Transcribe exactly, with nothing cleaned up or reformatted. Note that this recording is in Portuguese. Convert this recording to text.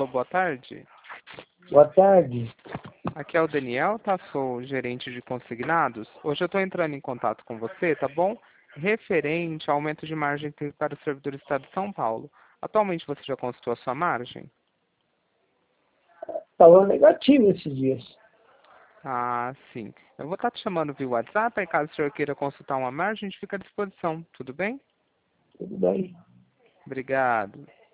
Alô, boa tarde. Boa tarde. Aqui é o Daniel, tá? Sou gerente de consignados. Hoje eu estou entrando em contato com você, tá bom? Referente ao aumento de margem para o servidor do Estado de São Paulo. Atualmente você já consultou a sua margem? Estava negativo esses dias. Ah, sim. Eu vou estar te chamando via WhatsApp, aí caso o senhor queira consultar uma margem, a gente fica à disposição. Tudo bem? Tudo bem. Obrigado.